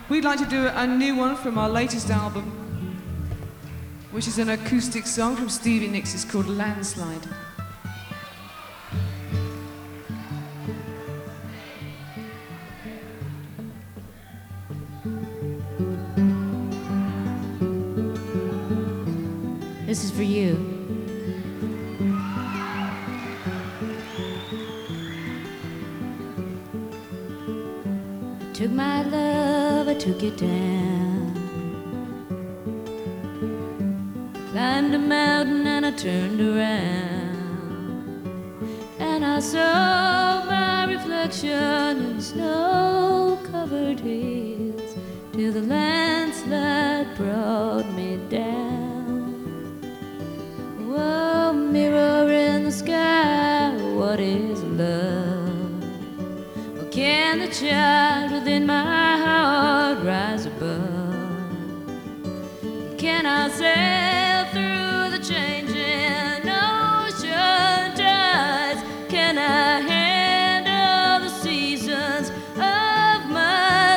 We'd like to do a new one from our latest album, which is an acoustic song from Stevie Nicks. It's called Landslide. This is for you. Took my love, I took it down. Climbed a mountain and I turned around, and I saw my reflection in snow-covered hills, till the landslide brought me down. Oh, mirror in the sky, what is love? Can the child within my heart rise above? Can I sail through the changing ocean tides? Can I handle the seasons of my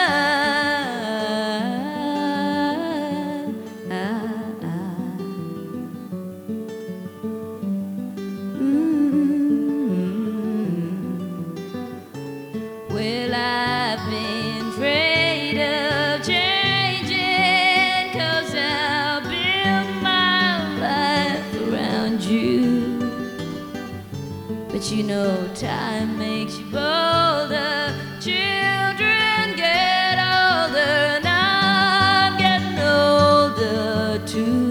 Well, I've been afraid of changing, 'cause I'll build my life around you. But you know time makes you bolder. Children get older, and I'm getting older too.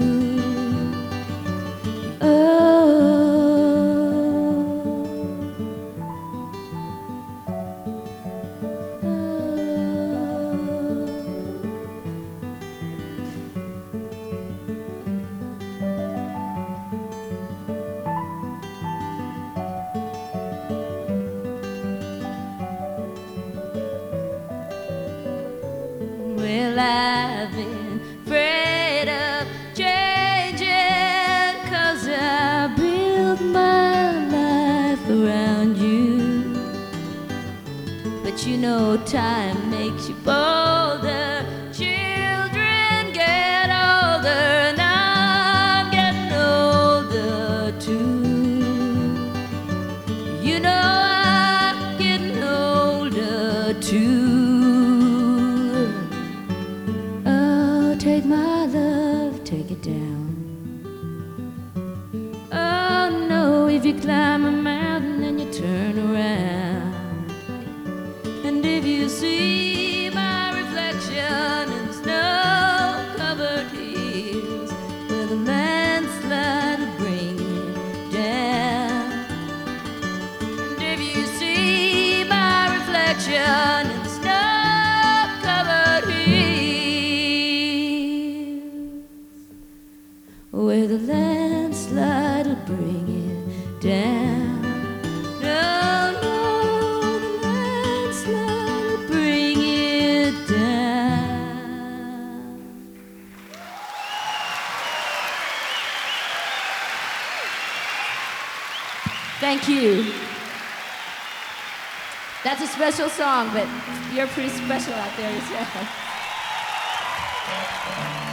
Well, I've been afraid of changing, 'cause I built my life around you. But you know time makes you bolder. Children get older, and I'm getting older too. You know I'm getting older too. Take my love, take it down. Oh no, if you climb a mountain and you turn around, and if you see my reflection in snow-covered hills, where the landslide will bring it down, and if you see my reflection in snow-covered hills, where the landslide will bring it down. No, no, the landslide will bring it down. Thank you. That's a special song, but you're pretty special out there as well.